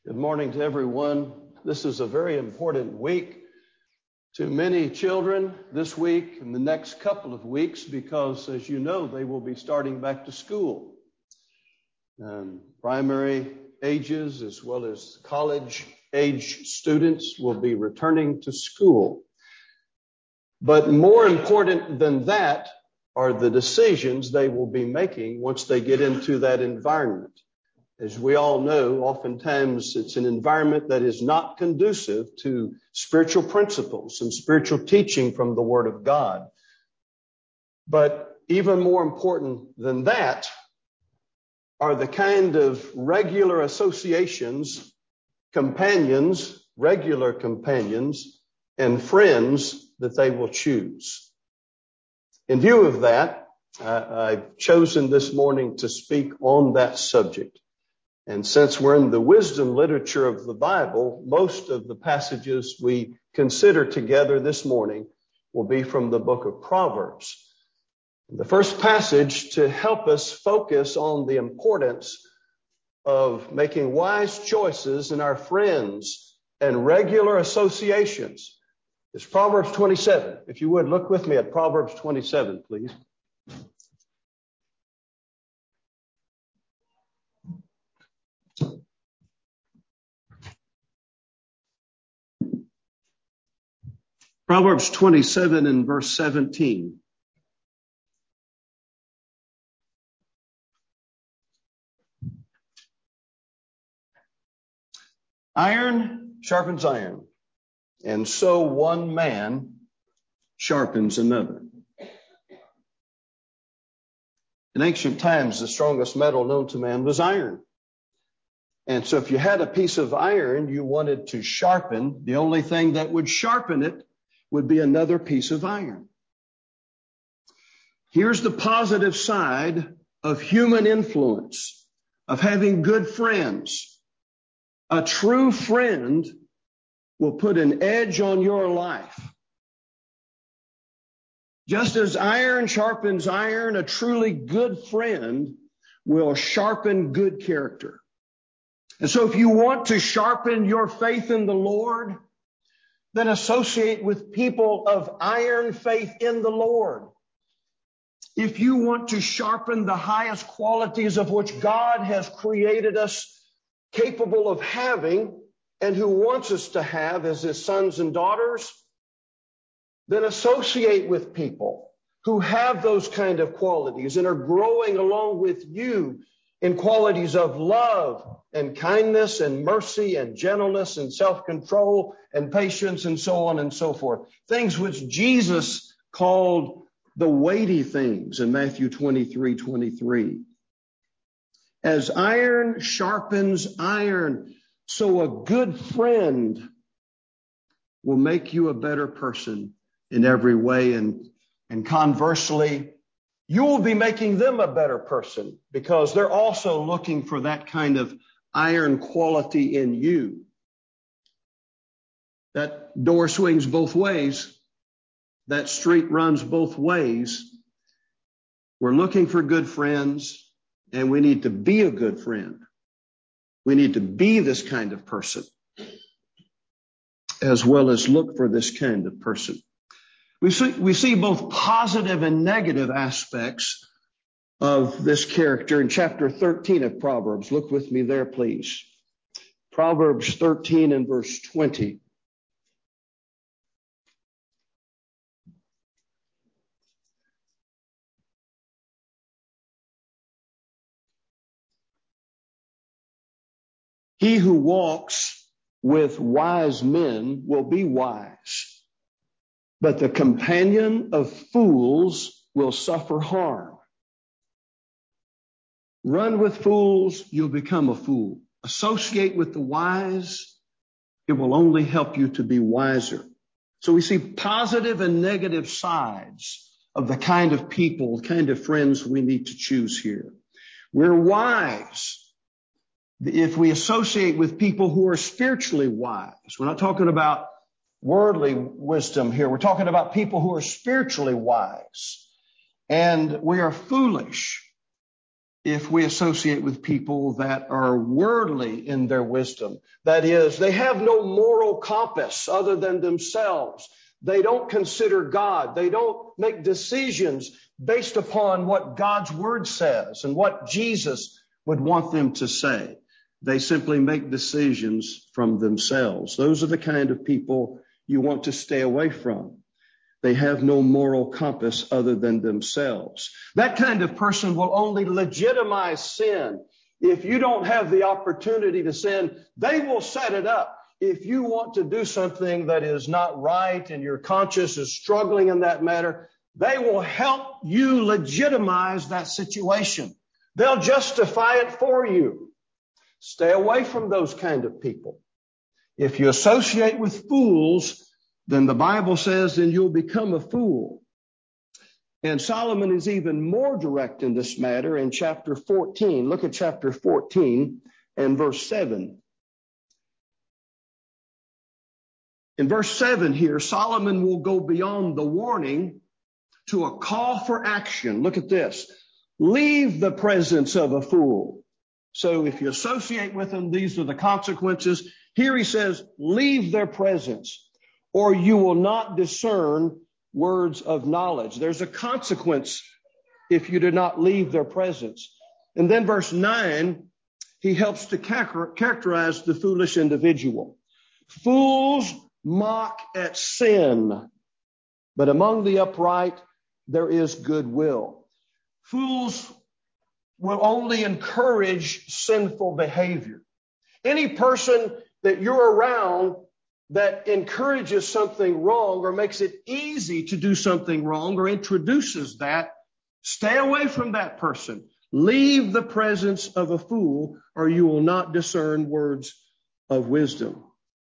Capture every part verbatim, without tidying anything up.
Good morning to everyone. This is a very important week to many children this week and the next couple of weeks because, as you know, they will be starting back to school. Um, primary ages as well as college age students will be returning to school. But more important than that are the decisions they will be making once they get into that environment. As we all know, oftentimes it's an environment that is not conducive to spiritual principles and spiritual teaching from the Word of God. But even more important than that are the kind of regular associations, companions, regular companions, and friends that they will choose. In view of that, uh, I've chosen this morning to speak on that subject. And since we're in the wisdom literature of the Bible, most of the passages we consider together this morning will be from the book of Proverbs. The first passage to help us focus on the importance of making wise choices in our friends and regular associations is Proverbs twenty-seven. If you would, look with me at Proverbs twenty-seven, please. Proverbs twenty-seven and verse seventeen. Iron sharpens iron, and so one man sharpens another. In ancient times, the strongest metal known to man was iron. And so if you had a piece of iron you wanted to sharpen, the only thing that would sharpen it would be another piece of iron. Here's the positive side of human influence, of having good friends. A true friend will put an edge on your life. Just as iron sharpens iron, a truly good friend will sharpen good character. And so if you want to sharpen your faith in the Lord, then associate with people of iron faith in the Lord. If you want to sharpen the highest qualities of which God has created us capable of having and who wants us to have as his sons and daughters, then associate with people who have those kind of qualities and are growing along with you in qualities of love and kindness and mercy and gentleness and self-control and patience and so on and so forth. Things which Jesus called the weighty things in Matthew twenty-three twenty-three. As iron sharpens iron, so a good friend will make you a better person in every way. And, and conversely, you will be making them a better person because they're also looking for that kind of iron quality in you. That door swings both ways. That street runs both ways. We're looking for good friends, and we need to be a good friend. We need to be this kind of person, as well as look for this kind of person. We see, we see both positive and negative aspects of this character in chapter thirteen of Proverbs. Look with me there, please. Proverbs thirteen and verse twenty. He who walks with wise men will be wise, but the companion of fools will suffer harm. Run with fools, you'll become a fool. Associate with the wise, it will only help you to be wiser. So we see positive and negative sides of the kind of people, kind of friends we need to choose here. We're wise if we associate with people who are spiritually wise. We're not talking about worldly wisdom here. We're talking about people who are spiritually wise. And we are foolish if we associate with people that are worldly in their wisdom. That is, they have no moral compass other than themselves. They don't consider God. They don't make decisions based upon what God's word says and what Jesus would want them to say. They simply make decisions from themselves. Those are the kind of people you want to stay away from. They have no moral compass other than themselves. That kind of person will only legitimize sin. If you don't have the opportunity to sin, they will set it up. If you want to do something that is not right and your conscience is struggling in that matter, they will help you legitimize that situation. They'll justify it for you. Stay away from those kind of people. If you associate with fools, then the Bible says, then you'll become a fool. And Solomon is even more direct in this matter in chapter fourteen. Look at chapter fourteen and verse seven. In verse seven here, Solomon will go beyond the warning to a call for action. Look at this. Leave the presence of a fool. So if you associate with them, these are the consequences. Here he says, leave their presence, or you will not discern words of knowledge. There's a consequence if you do not leave their presence. And then verse nine, he helps to characterize the foolish individual. Fools mock at sin, but among the upright there is goodwill. Fools will only encourage sinful behavior. Any person that you're around that encourages something wrong or makes it easy to do something wrong or introduces that, stay away from that person. Leave the presence of a fool, or you will not discern words of wisdom.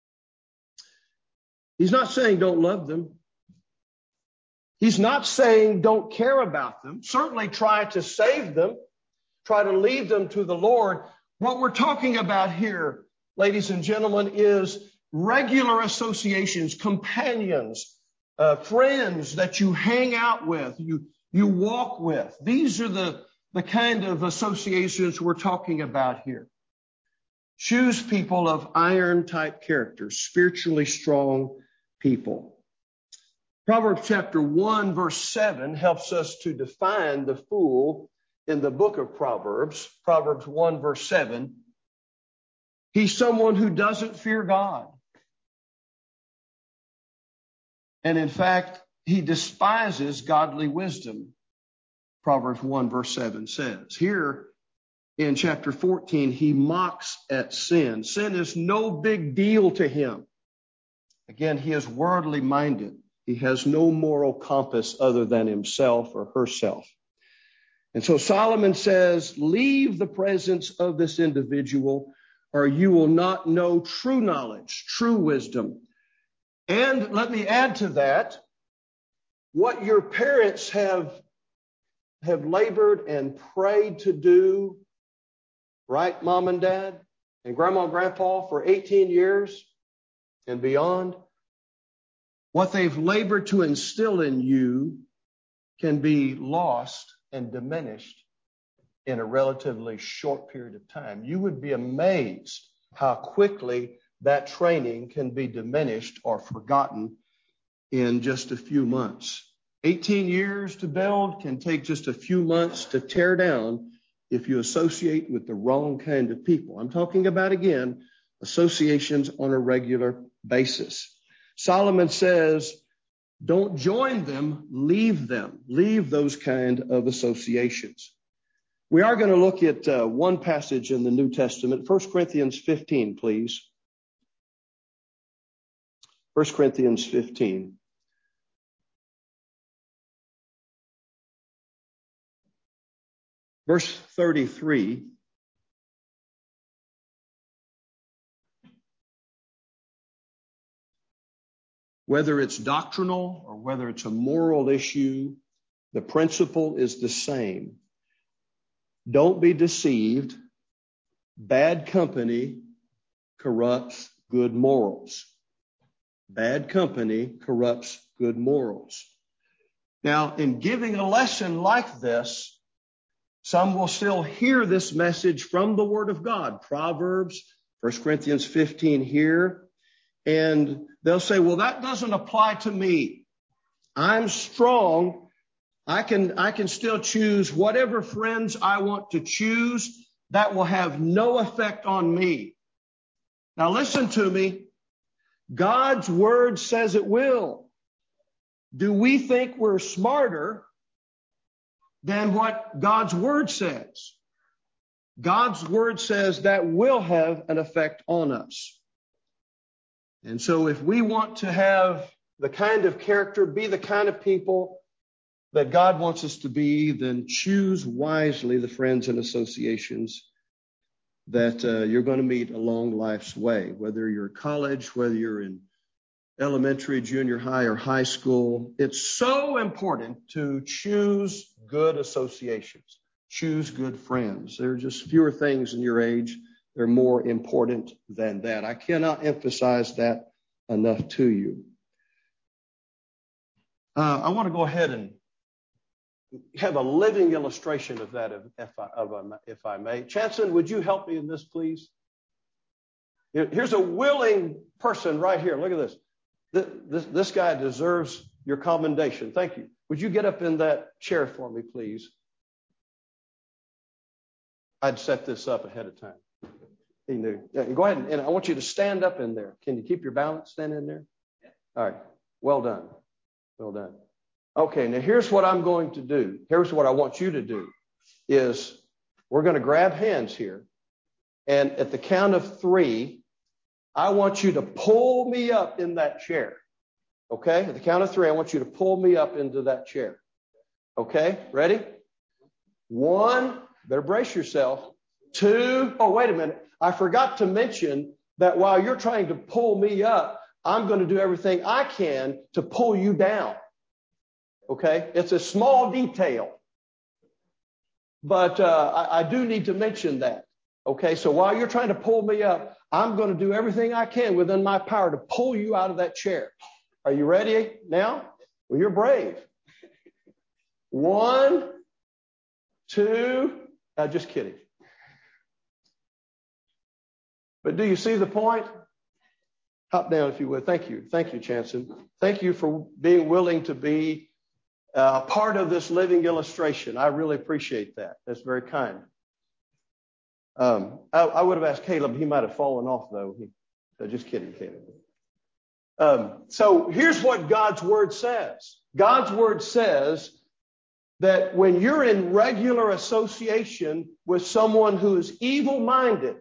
He's not saying don't love them. He's not saying don't care about them. Certainly try to save them. Try to lead them to the Lord. What we're talking about here, ladies and gentlemen, is regular associations, companions, uh, friends that you hang out with, you, you walk with. These are the, the kind of associations we're talking about here. Choose people of iron type character, spiritually strong people. Proverbs chapter one, verse seven helps us to define the fool in the book of Proverbs. Proverbs one, verse seven. He's someone who doesn't fear God. And in fact, he despises godly wisdom. Proverbs one, verse seven says. Here in chapter fourteen, he mocks at sin. Sin is no big deal to him. Again, he is worldly minded. He has no moral compass other than himself or herself. And so Solomon says, leave the presence of this individual, or you will not know true knowledge, true wisdom. And let me add to that, what your parents have, have labored and prayed to do, right, Mom and Dad, and Grandma and Grandpa for eighteen years and beyond, what they've labored to instill in you can be lost and diminished in a relatively short period of time. You would be amazed how quickly that training can be diminished or forgotten in just a few months. eighteen years to build can take just a few months to tear down if you associate with the wrong kind of people. I'm talking about, again, associations on a regular basis. Solomon says, don't join them, leave them. Leave those kind of associations. We are going to look at uh, one passage in the New Testament, First Corinthians fifteen, please. First Corinthians fifteen. Verse thirty-three. Whether it's doctrinal or whether it's a moral issue, the principle is the same. Don't be deceived. Bad company corrupts good morals. Bad company corrupts good morals. Now, in giving a lesson like this, Some will still hear this message from the Word of God, Proverbs, First Corinthians fifteen here, and they'll say, well, that doesn't apply to me. I'm strong. I can, I can still choose whatever friends I want to choose. That will have no effect on me. Now listen to me. God's Word says it will. Do we think we're smarter than what God's Word says? God's Word says that will have an effect on us. And so if we want to have the kind of character, be the kind of people that God wants us to be, then choose wisely the friends and associations that uh, you're going to meet along life's way, whether you're in college, whether you're in elementary, junior high, or high school. It's so important to choose good associations, choose good friends. There are just fewer things in your age that are more important than that. I cannot emphasize that enough to you. Uh, I want to go ahead and have a living illustration of that, if I, of, if I may. Chanson, would you help me in this, please? Here's a willing person right here. Look at this. This, this guy deserves your commendation. Thank you. Would you get up in that chair for me, please? I'd set this up ahead of time. He knew. Yeah, go ahead, and, and I want you to stand up in there. Can you keep your balance standing in there? All right. Well done. Well done. Okay, now here's what I'm going to do. Here's what I want you to do is we're going to grab hands here. And at the count of three, I want you to pull me up in that chair. Okay? At the count of three, I want you to pull me up into that chair. Okay? Ready? One, better brace yourself. Two, oh, wait a minute. I forgot to mention that while you're trying to pull me up, I'm going to do everything I can to pull you down. Okay? It's a small detail. But uh, I, I do need to mention that. Okay? So while you're trying to pull me up, I'm going to do everything I can within my power to pull you out of that chair. Are you ready now? Well, you're brave. One, two, uh, just kidding. But do you see the point? Hop down if you would. Thank you. Thank you, Chanson. Thank you for being willing to be uh, part of this living illustration. I really appreciate that. That's very kind. Um, I, I would have asked Caleb. He might have fallen off, though. He, no, just kidding, Caleb. Um, so here's what God's Word says. God's Word says that when you're in regular association with someone who is evil-minded,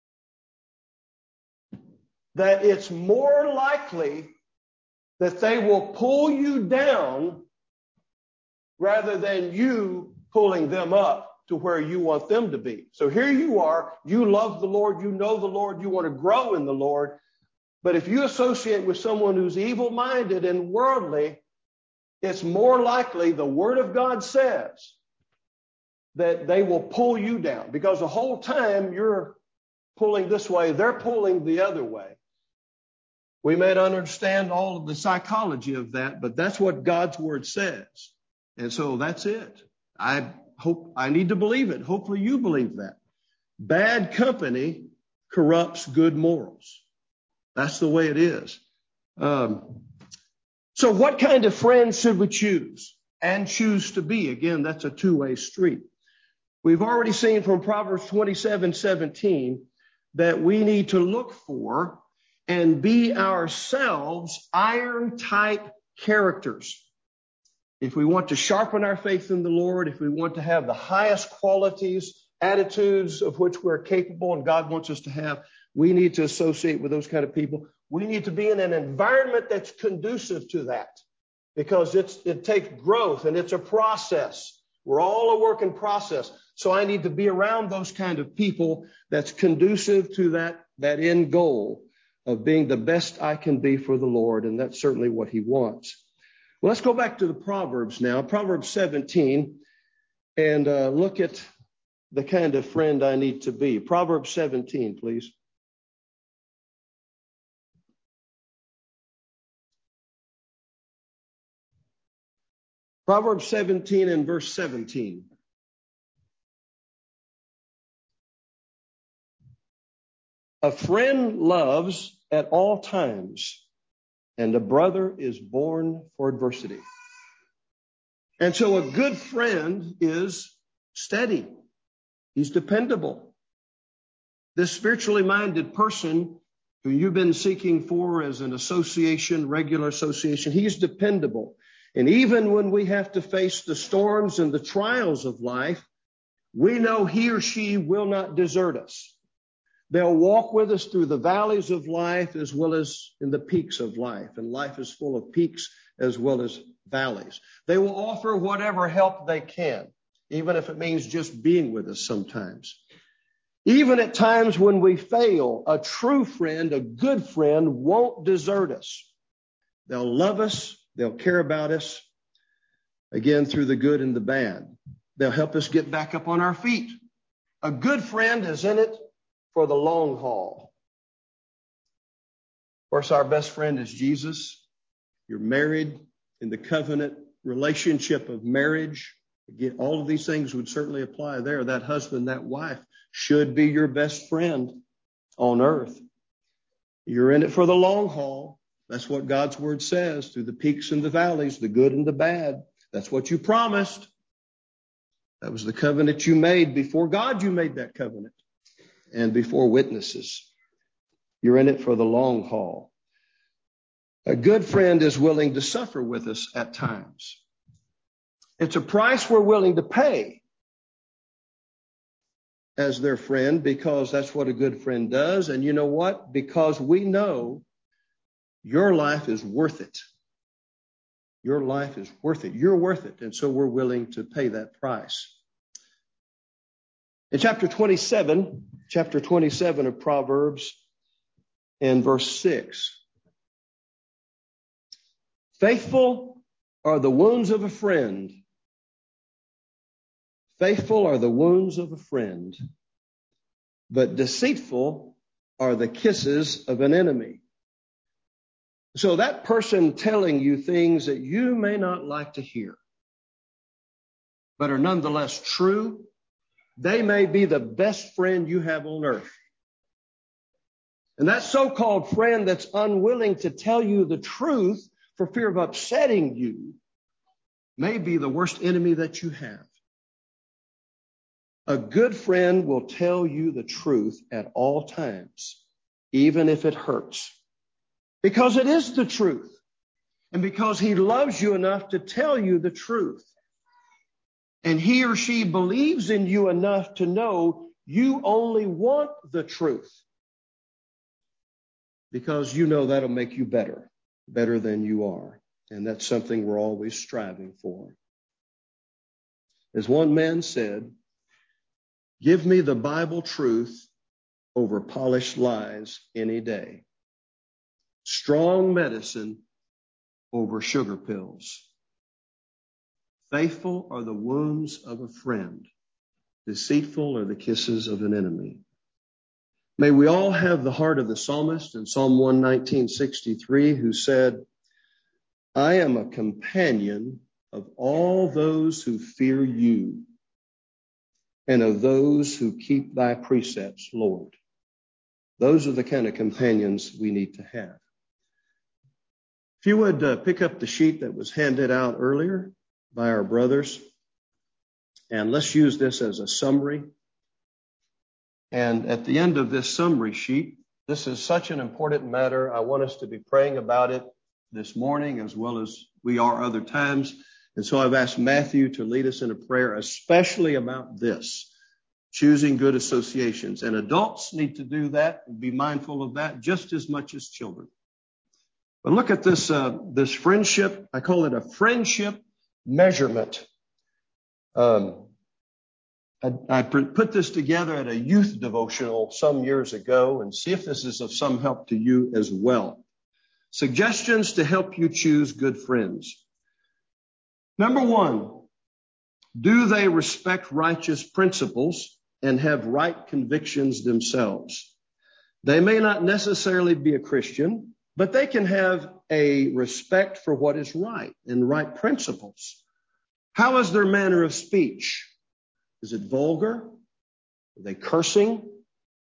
that it's more likely that they will pull you down rather than you pulling them up to where you want them to be. So here you are, you love the Lord, you know the Lord, you want to grow in the Lord. But if you associate with someone who's evil-minded and worldly, it's more likely, the Word of God says, that they will pull you down. Because the whole time you're pulling this way, they're pulling the other way. We may not understand all of the psychology of that, but that's what God's Word says. And so that's it. I hope, I need to believe it. Hopefully you believe that. Bad company corrupts good morals. That's the way it is. Um, so what kind of friends should we choose and choose to be? Again, that's a two-way street. We've already seen from Proverbs twenty-seven seventeen that we need to look for and be ourselves iron-tight characters. If we want to sharpen our faith in the Lord, if we want to have the highest qualities, attitudes of which we're capable and God wants us to have, we need to associate with those kind of people. We need to be in an environment that's conducive to that, because it's, it takes growth and it's a process. We're all a work in process. So I need to be around those kind of people that's conducive to that, that end goal of being the best I can be for the Lord. And that's certainly what He wants. Well, let's go back to the Proverbs now, Proverbs seventeen, and uh, look at the kind of friend I need to be. Proverbs seventeen, please. Proverbs seventeen and verse seventeen. A friend loves at all times, and a brother is born for adversity. And so a good friend is steady. He's dependable. This spiritually minded person who you've been seeking for as an association, regular association, he's dependable. And even when we have to face the storms and the trials of life, we know he or she will not desert us. They'll walk with us through the valleys of life as well as in the peaks of life. And life is full of peaks as well as valleys. They will offer whatever help they can, even if it means just being with us sometimes. Even at times when we fail, a true friend, a good friend, won't desert us. They'll love us. They'll care about us, again, through the good and the bad. They'll help us get back up on our feet. A good friend is in it for the long haul. Of course, our best friend is Jesus. You're married in the covenant relationship of marriage. Again, all of these things would certainly apply there. That husband, that wife should be your best friend on earth. You're in it for the long haul. That's what God's word says, through the peaks and the valleys, the good and the bad. That's what you promised. That was the covenant you made. Before God, you made that covenant. And before witnesses. You're in it for the long haul. A good friend is willing to suffer with us at times. It's a price we're willing to pay as their friend, because that's what a good friend does. And you know what? Because we know your life is worth it. Your life is worth it. You're worth it. And so we're willing to pay that price. In chapter twenty-seven, chapter twenty-seven of Proverbs, and verse six. Faithful are the wounds of a friend. Faithful are the wounds of a friend, but deceitful are the kisses of an enemy. So that person telling you things that you may not like to hear, but are nonetheless true, they may be the best friend you have on earth. And that so-called friend that's unwilling to tell you the truth for fear of upsetting you may be the worst enemy that you have. A good friend will tell you the truth at all times, even if it hurts. Because it is the truth. And because he loves you enough to tell you the truth. And he or she believes in you enough to know you only want the truth. Because you know that'll make you better, better than you are. And that's something we're always striving for. As one man said, give me the Bible truth over polished lies any day. Strong medicine over sugar pills. Faithful are the wounds of a friend. Deceitful are the kisses of an enemy. May we all have the heart of the psalmist in Psalm one nineteen sixty-three, who said, I am a companion of all those who fear you and of those who keep thy precepts, Lord. Those are the kind of companions we need to have. If you would uh, pick up the sheet that was handed out earlier by our brothers, and let's use this as a summary. And at the end of this summary sheet, this is such an important matter. I want us to be praying about it this morning as well as we are other times. And so I've asked Matthew to lead us in a prayer, especially about this, choosing good associations. And adults need to do that and be mindful of that just as much as children. But look at this, uh, this friendship. I call it a friendship measurement. Um, I, I put this together at a youth devotional some years ago, and see if this is of some help to you as well. Suggestions to help you choose good friends. Number one, do they respect righteous principles and have right convictions themselves? They may not necessarily be a Christian, but they can have a respect for what is right and right principles. How is their manner of speech? Is it vulgar? Are they cursing?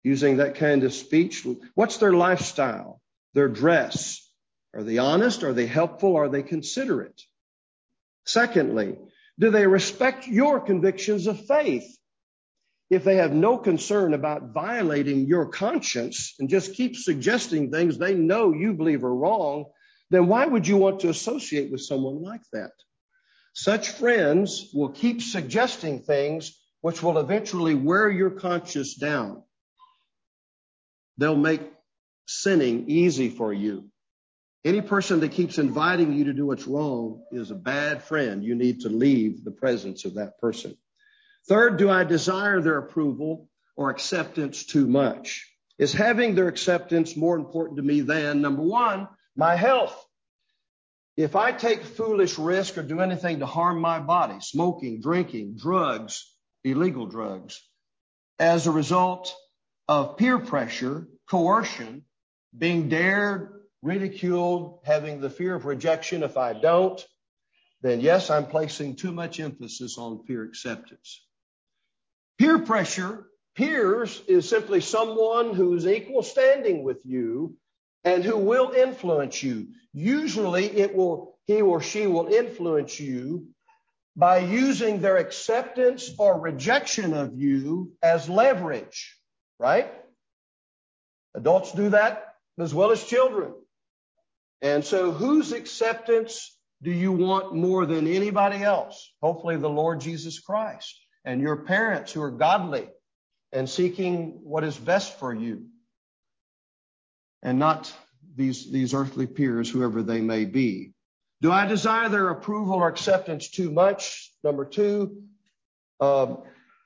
using that kind of speech? What's their lifestyle, their dress? Are they honest? Are they helpful? Are they considerate? Secondly, do they respect your convictions of faith? If they have no concern about violating your conscience and just keep suggesting things they know you believe are wrong, then why would you want to associate with someone like that? Such friends will keep suggesting things which will eventually wear your conscience down. They'll make sinning easy for you. Any person that keeps inviting you to do what's wrong is a bad friend. You need to leave the presence of that person. Third, do I desire their approval or acceptance too much? Is having their acceptance more important to me than, number one, my health? If I take foolish risk or do anything to harm my body, smoking, drinking, drugs, illegal drugs, as a result of peer pressure, coercion, being dared, ridiculed, having the fear of rejection if I don't, then yes, I'm placing too much emphasis on peer acceptance. Peer pressure, peers, is simply someone who's equal standing with you and who will influence you. Usually it will, he or she will influence you by using their acceptance or rejection of you as leverage, right? Adults do that as well as children. And so whose acceptance do you want more than anybody else? Hopefully the Lord Jesus Christ and your parents who are godly and seeking what is best for you, and not these, these earthly peers, whoever they may be. Do I desire their approval or acceptance too much? Number two, um,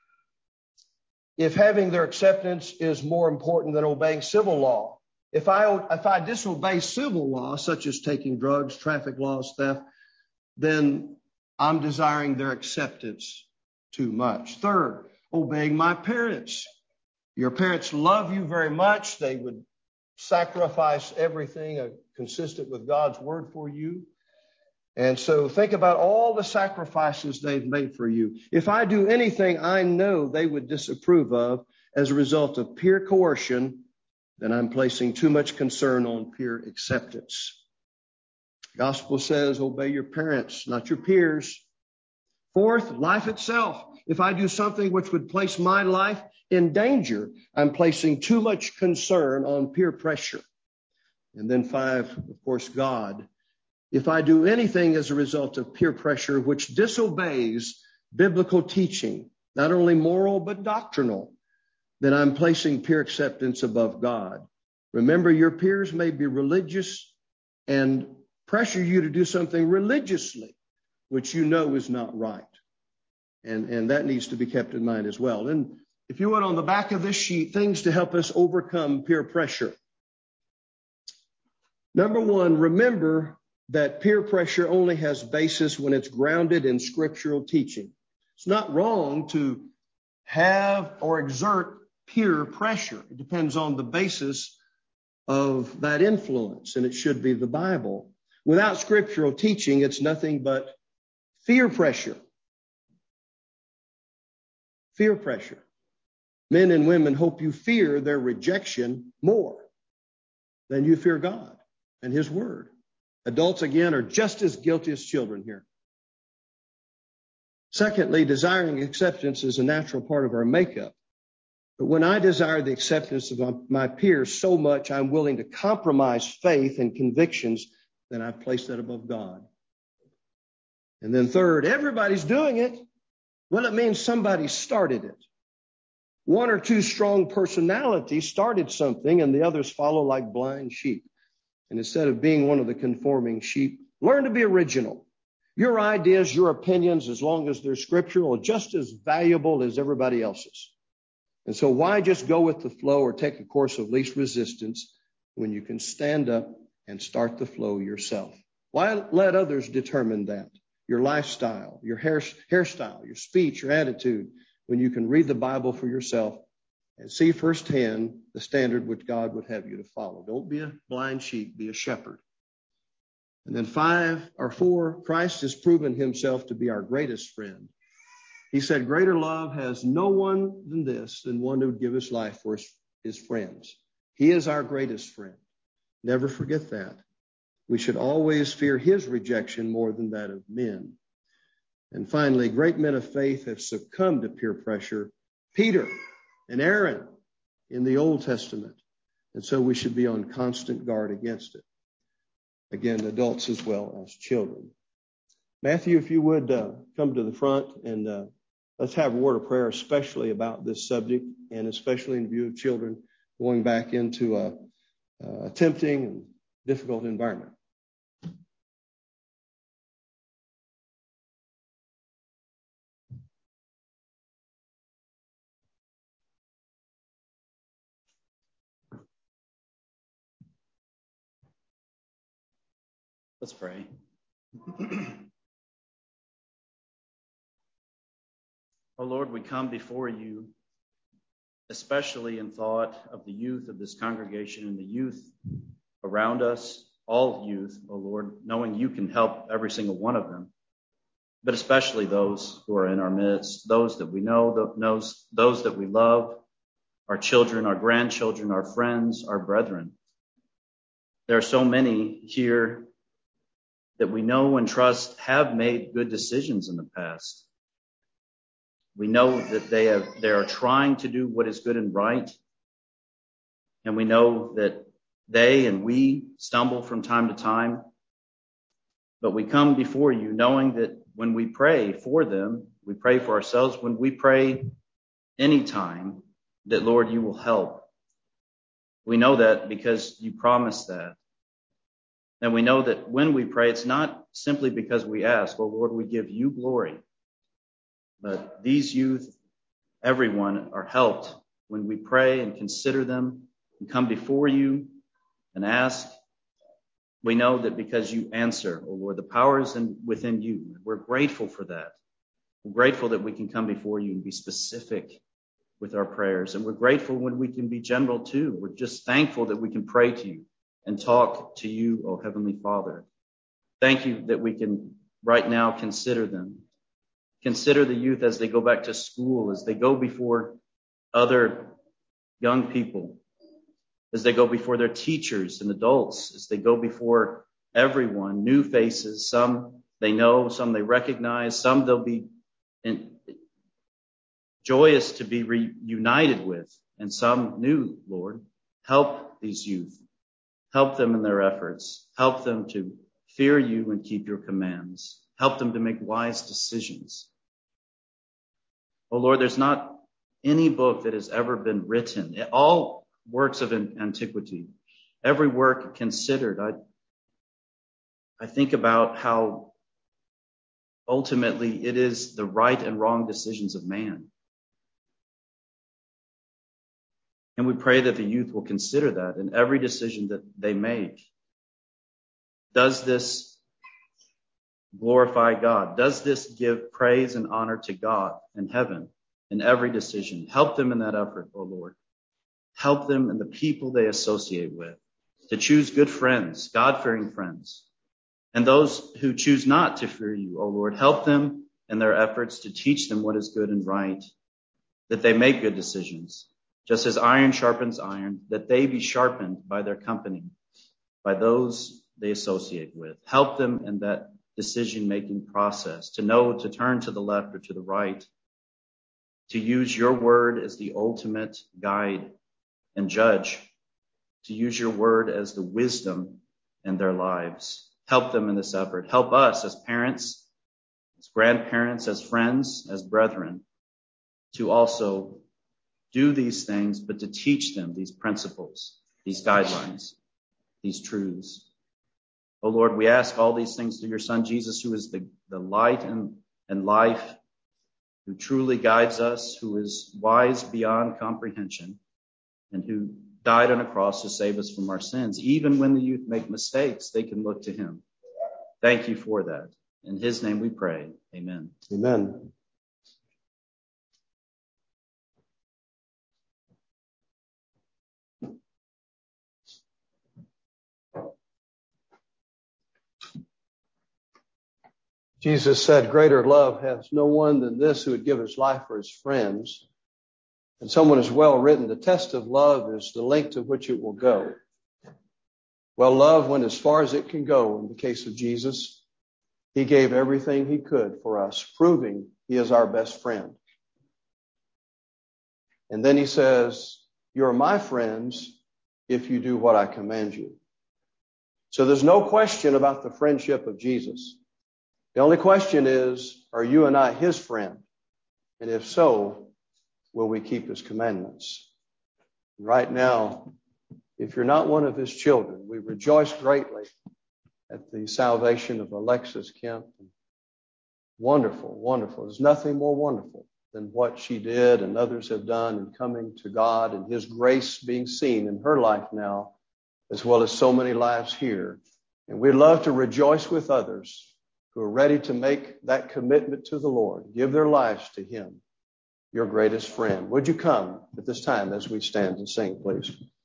if having their acceptance is more important than obeying civil law. If I, if I disobey civil law, such as taking drugs, traffic laws, theft, then I'm desiring their acceptance too much. Third, obeying my parents. Your parents love you very much. They would sacrifice everything uh, consistent with God's word for you. And so think about all the sacrifices they've made for you. If I do anything I know they would disapprove of as a result of peer coercion, then I'm placing too much concern on peer acceptance. The gospel says, obey your parents, not your peers. Fourth, life itself. If I do something which would place my life in danger, I'm placing too much concern on peer pressure. And then five, of course, God. If I do anything as a result of peer pressure which disobeys biblical teaching, not only moral but doctrinal, then I'm placing peer acceptance above God. Remember, your peers may be religious and pressure you to do something religiously, which you know is not right. And, and that needs to be kept in mind as well. And if you would, on the back of this sheet, things to help us overcome peer pressure. Number one, remember that peer pressure only has basis when it's grounded in scriptural teaching. It's not wrong to have or exert peer pressure. It depends on the basis of that influence, and it should be the Bible. Without scriptural teaching, it's nothing but fear pressure. Fear pressure. Men and women hope you fear their rejection more than you fear God and His Word. Adults, again, are just as guilty as children here. Secondly, desiring acceptance is a natural part of our makeup. But when I desire the acceptance of my, my peers so much, I'm willing to compromise faith and convictions, then I've placed that above God. And then third, everybody's doing it. Well, it means somebody started it. One or two strong personalities started something, and the others follow like blind sheep. And instead of being one of the conforming sheep, learn to be original. Your ideas, your opinions, as long as they're scriptural, are just as valuable as everybody else's. And so why just go with the flow or take a course of least resistance when you can stand up and start the flow yourself? Why let others determine that? Your lifestyle, your hair, hairstyle, your speech, your attitude, when you can read the Bible for yourself and see firsthand the standard which God would have you to follow. Don't be a blind sheep, be a shepherd. And then five or four, Christ has proven himself to be our greatest friend. He said, greater love has no one than this, than one who would give his life for his his friends. He is our greatest friend. Never forget that. We should always fear his rejection more than that of men. And finally, great men of faith have succumbed to peer pressure. Peter and Aaron in the Old Testament. And so we should be on constant guard against it. Again, adults as well as children. Matthew, if you would uh, come to the front and uh, let's have a word of prayer, especially about this subject and especially in view of children going back into a, a tempting and difficult environment. Let's pray. Oh Lord, we come before you, especially in thought of the youth of this congregation and the youth around us, all youth, oh Lord, knowing you can help every single one of them, but especially those who are in our midst, those that we know, those, those that we love, our children, our grandchildren, our friends, our brethren. There are so many here that we know and trust have made good decisions in the past. We know that they have, they are trying to do what is good and right. And we know that they and we stumble from time to time. But we come before you knowing that when we pray for them, we pray for ourselves. When we pray anytime, that Lord, you will help. We know that because you promised that. And we know that when we pray, it's not simply because we ask, oh Lord, we give you glory. But these youth, everyone, are helped when we pray and consider them and come before you and ask. We know that because you answer, oh Lord, the power is in, within you. We're grateful for that. We're grateful that we can come before you and be specific with our prayers. And we're grateful when we can be general too. We're just thankful that we can pray to you and talk to you, oh Heavenly Father. Thank you that we can right now consider them. Consider the youth as they go back to school, as they go before other young people, as they go before their teachers and adults, as they go before everyone, new faces, some they know, some they recognize, some they'll be in, joyous to be reunited with, and some new, Lord. Help these youth. Help them in their efforts. Help them to fear you and keep your commands. Help them to make wise decisions. Oh Lord, there's not any book that has ever been written. All works of antiquity, every work considered. I, I think about how ultimately it is the right and wrong decisions of man. And we pray that the youth will consider that in every decision that they make. Does this glorify God? Does this give praise and honor to God in heaven in every decision? Help them in that effort, oh Lord. Help them and the people they associate with to choose good friends, God-fearing friends. And those who choose not to fear you, oh Lord, help them in their efforts to teach them what is good and right, that they make good decisions. Just as iron sharpens iron, that they be sharpened by their company, by those they associate with. Help them in that decision-making process, to know to turn to the left or to the right, to use your word as the ultimate guide and judge, to use your word as the wisdom in their lives. Help them in this effort. Help us as parents, as grandparents, as friends, as brethren, to also do these things, but to teach them these principles, these guidelines, these truths. Oh Lord, we ask all these things through your Son, Jesus, who is the, the light and, and life, who truly guides us, who is wise beyond comprehension, and who died on a cross to save us from our sins. Even when the youth make mistakes, they can look to him. Thank you for that. In his name we pray. Amen. Amen. Jesus said, greater love has no one than this, who would give his life for his friends. And someone has well written, the test of love is the length to which it will go. Well, love went as far as it can go in the case of Jesus. He gave everything he could for us, proving he is our best friend. And then he says, you're my friends if you do what I command you. So there's no question about the friendship of Jesus. The only question is, are you and I his friend? And if so, will we keep his commandments? Right now, if you're not one of his children, we rejoice greatly at the salvation of Alexis Kemp. Wonderful, wonderful. There's nothing more wonderful than what she did and others have done in coming to God and his grace being seen in her life now, as well as so many lives here. And we'd love to rejoice with others who are ready to make that commitment to the Lord, give their lives to him, your greatest friend. Would you come at this time as we stand and sing, please?